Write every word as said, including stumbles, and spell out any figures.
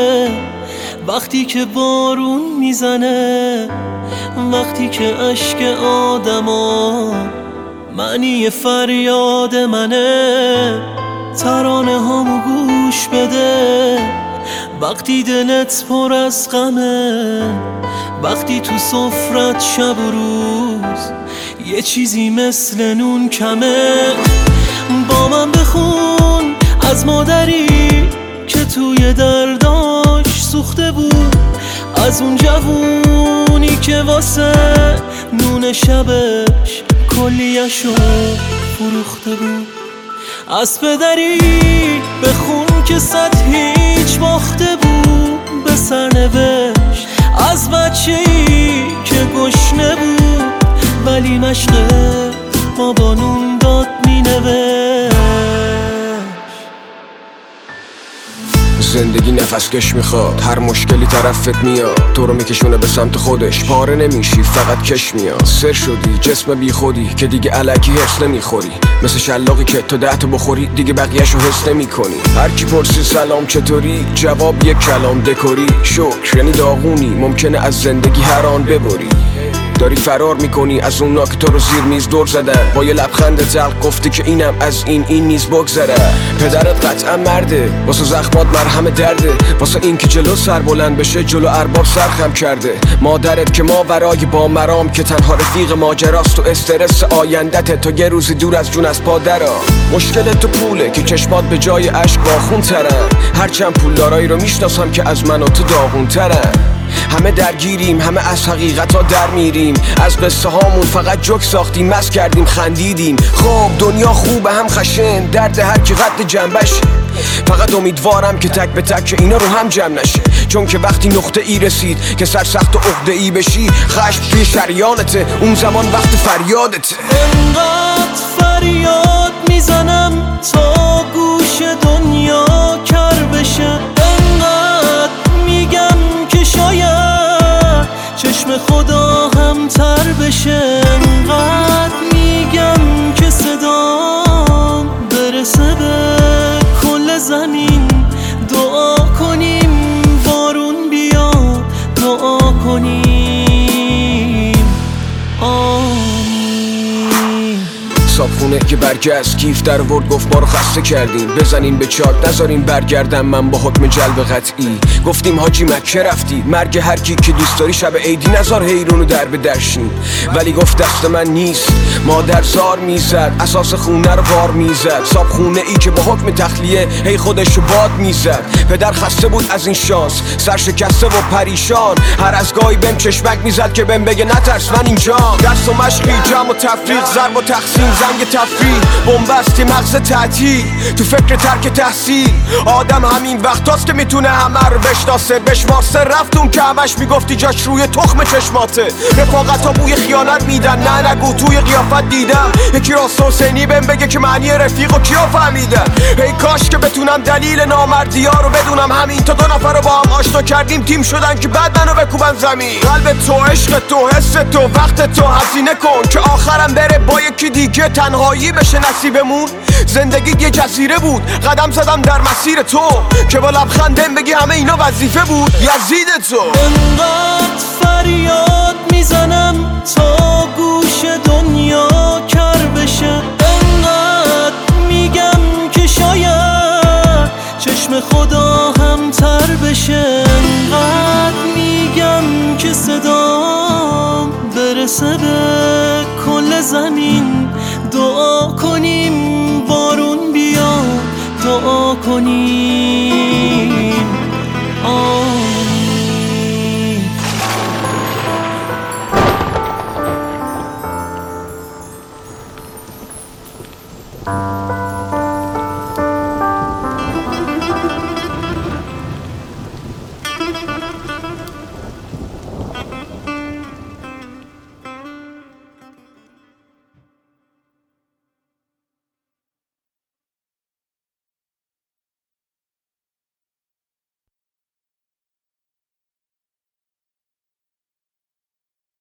وقتی که بارون میزنه، وقتی که اشک آدما معنی فریاد منه. ترانه هامو گوش بده وقتی دلت پر از غمه، وقتی تو سفرت شب و روز یه چیزی مثل نون کمه. با من بخون از مادری که توی درداش سوخته بود، از اون جوونی که واسه نون شبش کلیه‌شو فروخته بود. از پدری بخون که صد هیچ باخته بود به سرنوشت، از بچه‌ای که گشنه بود ولی مشق بابا نون داد مینوشت. زندگی نفس کش میخواد، هر مشکلی طرفت میاد، تو رو میکشونه به سمت خودش، پاره نمیشی فقط کش میاد. سر شدی جسم بی خودی که دیگه علکی حس نمیخوری، مثل شلاقی که تو ده تا بخوری دیگه بقیه‌شو حس نمیکنی. هر کی پرسی سلام چطوری، جواب یک کلام دکوری. شکر یعنی داغونی، ممکنه از زندگی هر آن ببری. داری فرار میکنی از اونا که تو رو زیر میز دور زدن، با یه لبخند تلخ گفتی که اینم از این این نیز بگذره. پدرت قطعا مرده، واسه زخمات مرهم درده، واسه این که جلو سر بلند بشه جلو ارباب سرخم کرده. مادرت که ماورای با مرام که تنها رفیق ماجراست و استرس آیندت تا یه روزی دور از جون از پادرا. مشکل تو پوله که چشمات به جای اشک باخون ترن، هرچند پولدارایی رو میشناسم که از من و تو داغون ترن. همه درگیریم، همه از حقیقت ها در میریم، از قصه هامون فقط جوک ساختیم، مست کردیم خندیدیم. خب دنیا خوبه هم خشن، درد هر کی قد جنبش. فقط امیدوارم که تک به تک اینا رو هم جمع نشه، چون که وقتی نقطه ای رسید که سرسخت و عقده ای بشی، خشم توی شریانته، اون زمان وقت فریادته. انقدر فریاد میزنم تا گوش دنیا کر بشه، انقدر میگم که شاید چشم خدا هم تر بشه، انقدر میگم که صدام برسه به کل زمین. دعا کنیم بارون بیاد، دعا کنیم آمین. صابخونه که برگشت کیف در ورد گفت ما رو خسته کردین، بزنین به چاک نذارین برگردم من با حکم جلب قطعی. گفتیم حاجی مکه رفتی، مرگ هر کی که دوست داری شب عیدی نذار حیرونو در به درشین. ولی گفت دست من نیست، مادر زار میزد، اساس خونه رو بار میزد. صابخونه ای که با حکم تخلیه هی خودشو باد میزد. پدر خسته بود از این شانس، سر شکسته و پریشان، هر از گاهی بهم چشمک میزد که بهم بگه نترس من اینجام. درس و مشقی، جمع و تفریق، ضرب و تقسیم، زنگ تفریح، بنبستی مغز تعطیل، تو فکر ترک تحصیل. آدم همین وقتاست که میتونه همه رو بشناسه، بشمارسه. رفتون که همش میگفتی جاش روی تخم چشماته. رفاقت ها بوی خیانت میدن، نه نگو توی قیافت دیدم یکی راست حسینی بهم بگه که معنی رفیق و کیا فهمیدن. ای کاش که بتونم دلیل نامردی ها رو بدونم، همین تا دو نفر رو با هم آشنا کردیم تیم شدن که بعد منو بکوبن زمین. قلب تو، عشق تو، حس تو، وقت تو هزینه کن که آخرم بره با یکی دیگه تنهایی بشه نصیبمون. زندگی یه جزیره بود، قدم زدم در مسیر تو که با لبخندم بگی همه اینا وظیفه بود. یزید تو. انقدر فریاد میزنم تا گوش دنیا کر بشه، انقدر میگم که شاید چشم خدا هم تر بشه، انقدر میگم که صدام برسه به کل زمین. دعا کنیم بارون بیاد، دعا کنیم